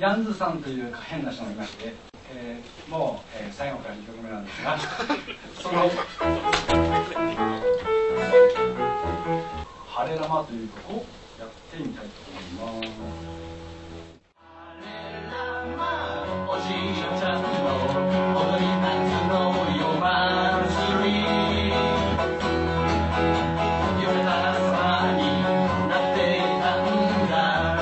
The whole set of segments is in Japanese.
ヤンズさんという変な人がいまして、もう、最後から2曲目なんですがその「晴れ生」という曲をやってみたいと思います。晴れ生おじいちゃんの踊り夏の夜祭り、夢たさになっていたんだ。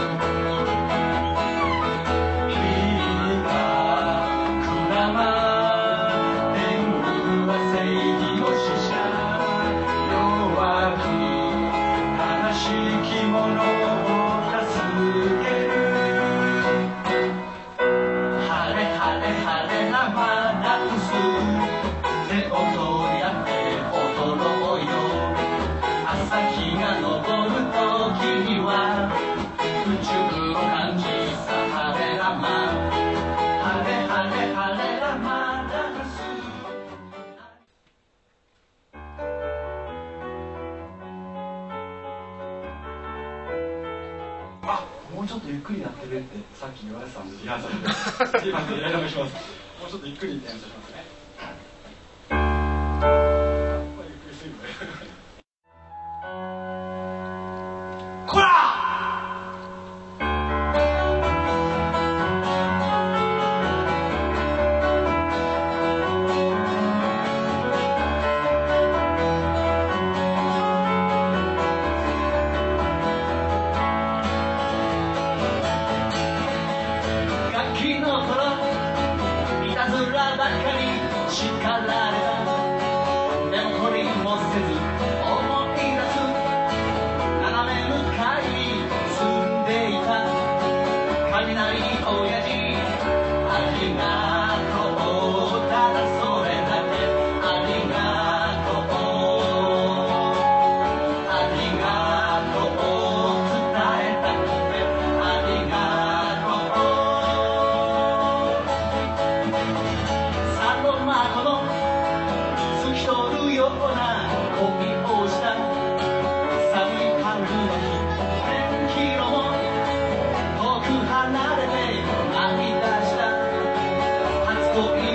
いいかくらま天狗は正義の使者、弱き悲しき者を助ける。晴れ晴れ晴れ生ダンス、手を取り合って踊ろうよ。朝日が昇る時には宇宙の感じさ。晴れ生晴れ晴れ晴れ生ダンス。あ、もうちょっとゆっくりやってくれってさっき言われてたんで、リハーサルで。すいません、やり直します。もうちょっとゆっくり演奏しますね。ゆっくりすぎるね。こら！ガキの頃いたずらばっかり叱られた。でも懲りもせず思い出す。斜め向かいに住んでいた雷親父、ありがとう。ただそれだけ。ありがとう、ありがとう伝えたくて。ありがとう。サロマ湖の透き通るような恋をした。寒い春の日、1000キロも遠く離れて泣き出した。初恋